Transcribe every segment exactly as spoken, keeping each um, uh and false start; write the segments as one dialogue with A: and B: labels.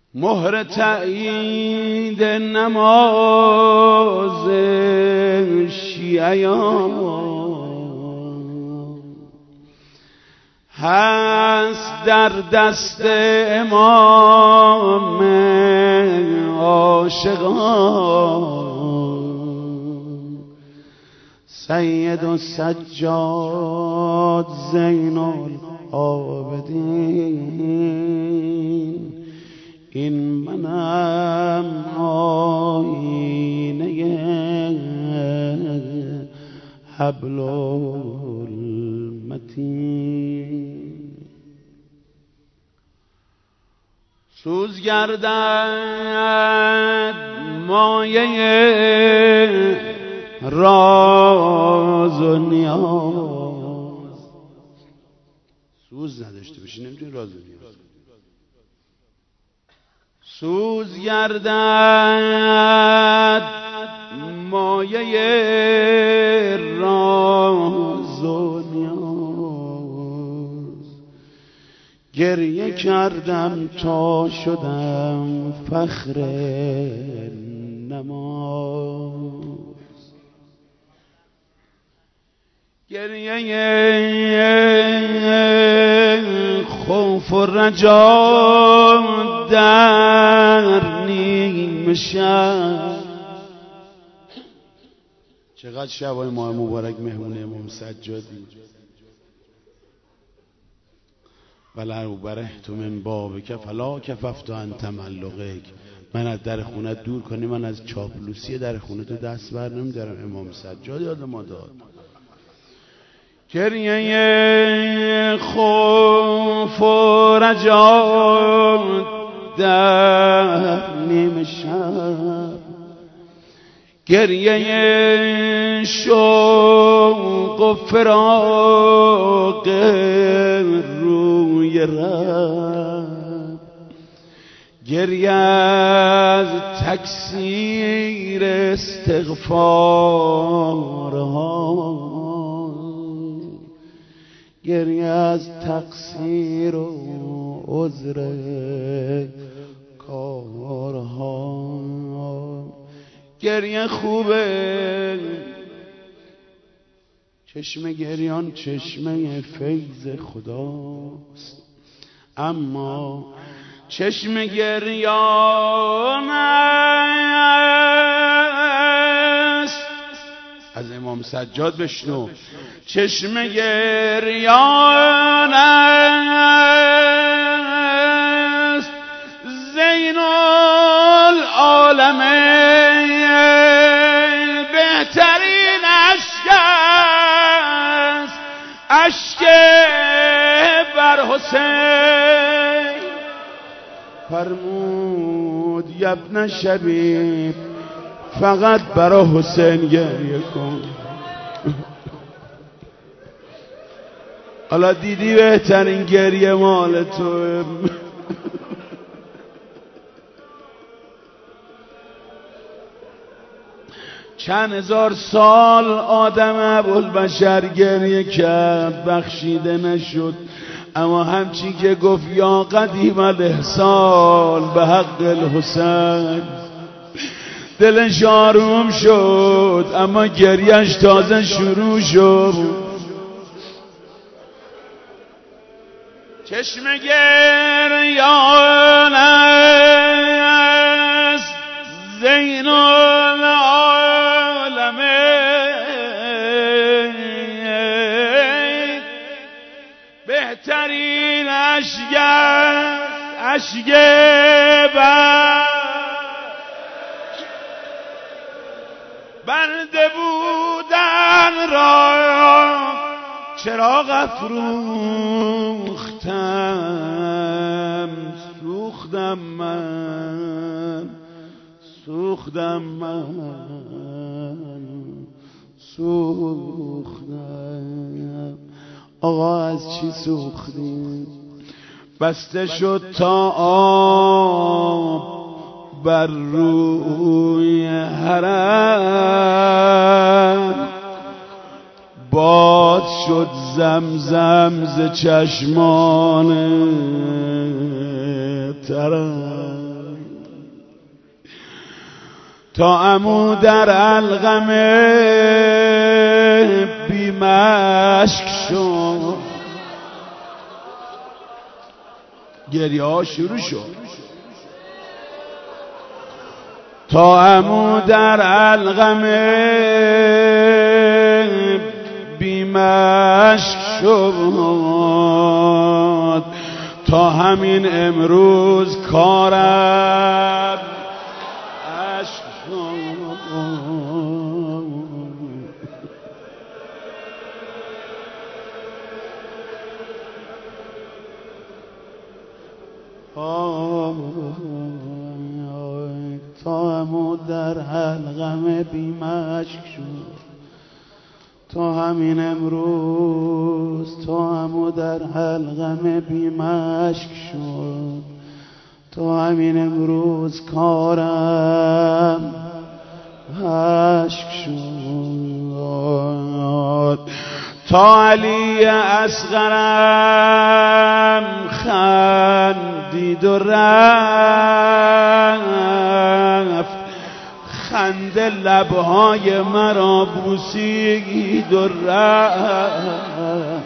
A: مهر تأیید نماز شیعیان هست در دست امام عاشقان سید و سجاد زین العابدین این منم آینه حبل المتین سوز گردد مایه راز و نیاز سوز نداشته باشی نمیتونی راز و نیاز سوز گردد مایه راز و نیاز گریه کردم تا شدم فخر نماز گریه خوف و رجا در نیم شب چقدر شبای ماه مبارک مهمون امام سجادی ولو برهت من بابک فلا کففت عن تملقک من از در خونه دور کنی من از چاپلوسی در خونه تو دست بر نمیدارم امام سجاد یاد ما داد گریه خوف و رجا در نیم شب گریه شوق و فراق روی رب گریه از تکثیر استغفارها گریه از تقصیر و عذر کارها گریه خوبه چشم گریان چشمه فیض خداست اما چشم گریان است از امام سجاد بشنو چشم گریان است زین العالمین بهترین اشک است اشک بر حسین فرمود یبن شبیب فقط برای حسین گریه کن حالا دیدی بهترین گریه مال تو چند هزار سال آدم ابوالبشر گریه کرد بخشیده نشد اما همچین که گفت یا قدیم الاحسان به حق الحسین دلش آروم شد اما گریهش تازه شروع شد چشم گریان است زین العالمین بهترین اشک اشک بر بنده بودن را چراغ افروختم سوختم من سوختم من سوختم آقا از چی سوختیم بسته شد تا آب بر روی حرم باد شد زمزم ز چشمان ترم تا عمو در علقم بی مشک شد، گریه ها شروع شد. تا عمو در علقم بی مشک شد، تا همین امروز کارم عشق شد. تا همو در حلقم بی مشک شد، تا همین امروز تا همو در حلقم بی مشک شد، تا همین امروز کارم عشق شد. تا علی اصغرم خندید و رفت، خنده لبهای مرا بوسید و رفت.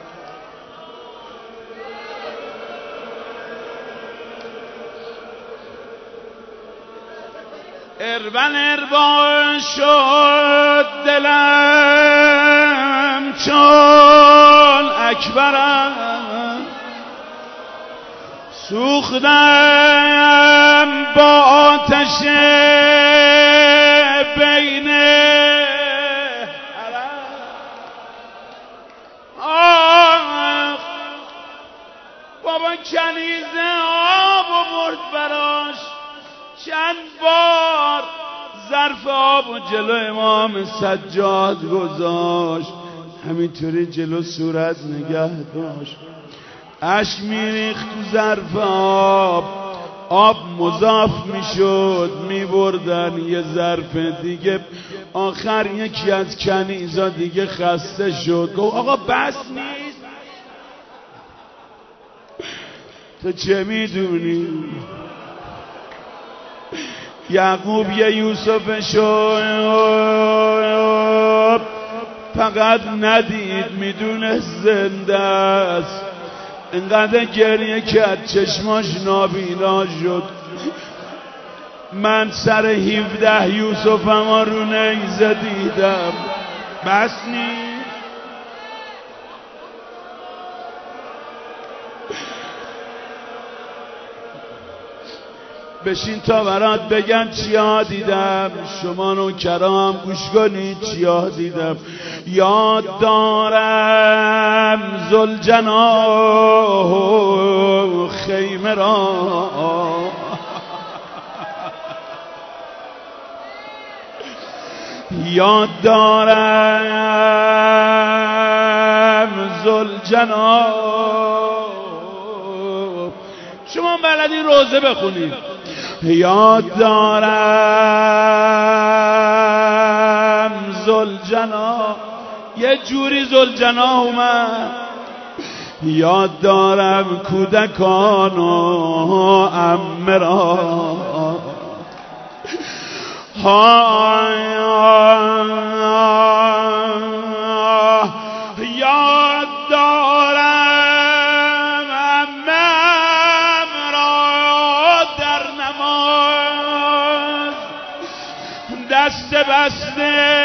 A: اربن اربان شد دلم چون اکبرم، سوختم با آتش بین آخ بابا کنیزه آب و برد براش، چند بار ظرف آب و جلو امام سجاد گذاشت، همینطوری جلو صورت نگه داشت، اشک میریخت تو ظرف آب، آب مضاف میشد میبردن یه ظرف دیگه. آخر یکی از کنیزا دیگه خسته شد، گفت آقا بس نیست؟ تو چه میدونی؟ یعقوب یه یوسف شد، فقط ندید میدونه زنده است، اینقدر گریه کرد چشماش نابینا شد. من سر هفده یوسفم رو نیزه دیدم، بس نیست؟ بشین تا برات بگم چیا دیدم، شما نوکرام گوش کنید چیا دیدم. یاد دارم ذوالجناح خیمه را، یاد دارم ذوالجناح. شما بلدین روزه بخونید. یاد دارم ذوالجناح، یه جوری ذوالجناح اومد. یاد دارم کودکان و عمه را، یاد دارم عمم را در نماز دست بسته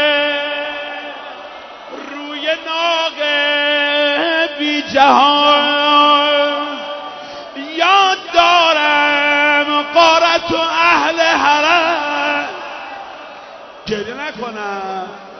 A: روی ناق بی جهان. یاد دارم غارت و اهل حرم، گریه نکنم